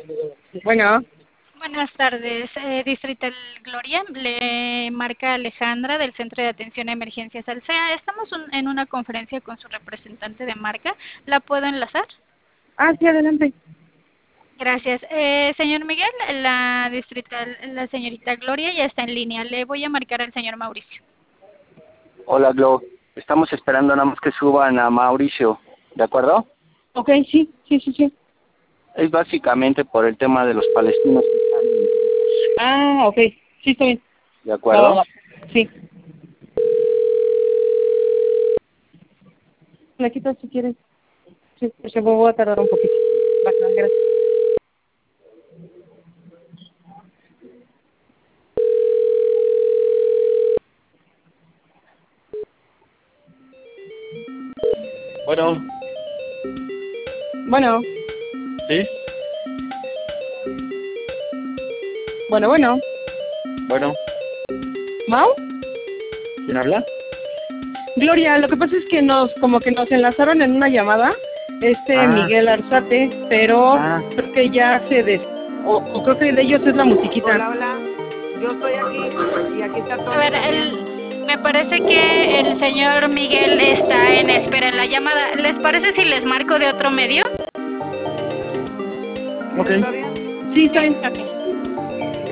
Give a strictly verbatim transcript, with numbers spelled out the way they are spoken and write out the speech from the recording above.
Bueno, Buenas tardes, eh, Distrital Gloria. Le marca Alejandra del Centro de Atención a Emergencias Alsea. Estamos un- en una conferencia con su representante de marca. ¿La puedo enlazar? ah, sí, adelante. Gracias. Eh, señor Miguel, la Distrital, la señorita Gloria ya está en línea. Le voy a marcar al señor Mauricio. Hola, Glo. Estamos esperando nada más que suban a Mauricio, ¿de acuerdo? Ok, sí, sí, sí, sí. Es básicamente por el tema de los palestinos que están, Ah, ok, sí, está bien. ¿de Va, va, acuerdo? va. Sí. La quitas si quieres. Sí, pues yo voy a tardar un poquito. Va, va, gracias. Bueno, Bueno, ¿sí? bueno, bueno. Bueno, ¿Mau? ¿quién habla? Gloria, lo que pasa es que nos, como que nos enlazaron en una llamada, este Ah, Miguel Arzate, pero ah, creo que ya se des... O, o creo que de ellos es la musiquita. Hola, hola. Yo estoy aquí y aquí está A Toño ver, también. el, me parece que el señor Miguel está en espera en la llamada. ¿Les parece si les marco de otro medio? ¿Sí ok. está bien? Sí, está Sí, bien. ok.